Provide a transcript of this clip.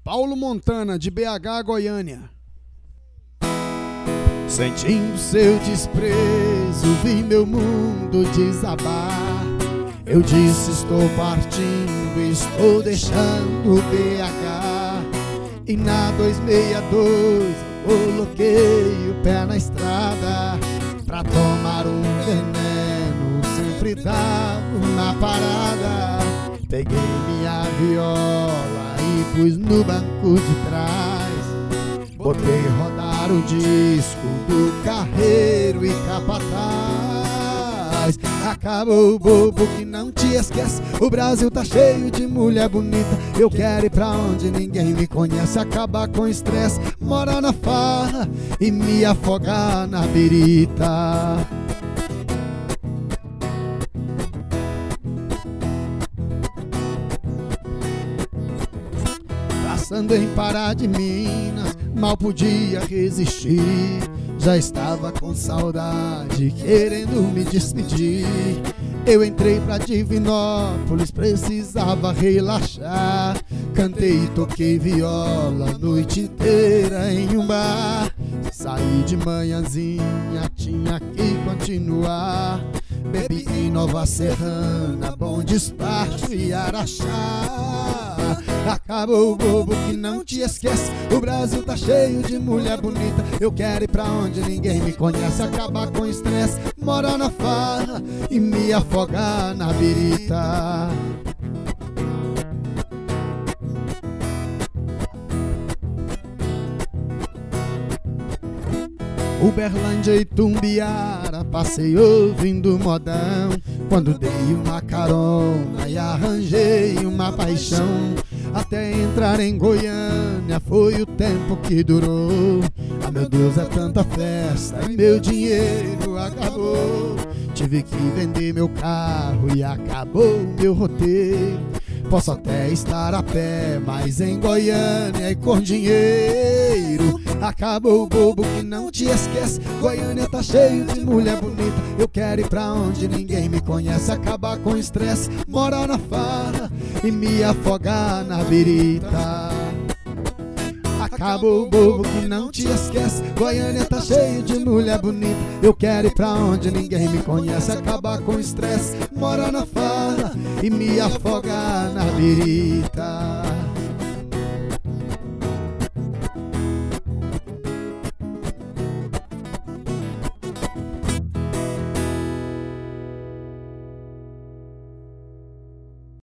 Paulo Montana, de BH, Goiânia. Sentindo seu desprezo, vi meu mundo desabar. Eu disse: estou partindo, estou deixando o BH. E na 262 eu coloquei o pé na estrada pra tomar um veneno, sempre dava na parada. Peguei minha viola e pus no banco de trás, botei rodar o disco do carreiro e capataz. Acabou o bobo que não te esquece, o Brasil tá cheio de mulher bonita. Eu quero ir pra onde ninguém me conhece, acabar com estresse, morar na farra e me afogar na birita. Passando em Pará de Minas, mal podia resistir. Já estava com saudade, querendo me despedir. Eu entrei pra Divinópolis, precisava relaxar. Cantei e toquei viola a noite inteira em um bar. Saí de manhãzinha, tinha que continuar. Bebi em Nova Serrana, Bom Despacho e Araxá. Acabou o bobo que não te esquece, o Brasil tá cheio de mulher bonita. Eu quero ir pra onde ninguém me conhece, acabar com estresse, morar na farra e me afogar na birita. Uberlândia e Tumbiara, passei ouvindo modão. Quando dei uma carona e arranjei uma paixão, até entrar em Goiânia foi o tempo que durou. Ah, meu Deus, é tanta festa e meu dinheiro acabou. Tive que vender meu carro e acabou meu roteiro. Posso até estar a pé, mas em Goiânia e com dinheiro. Acabou o bobo que não te esquece, Goiânia tá cheio de mulher bonita. Eu quero ir pra onde ninguém me conhece, acabar com estresse, morar na farra e me afogar na birita. Acabou o bobo que não te esquece, Goiânia tá cheio de mulher bonita. Eu quero ir pra onde ninguém me conhece, acabar com estresse, morar na farra e me afogar na birita.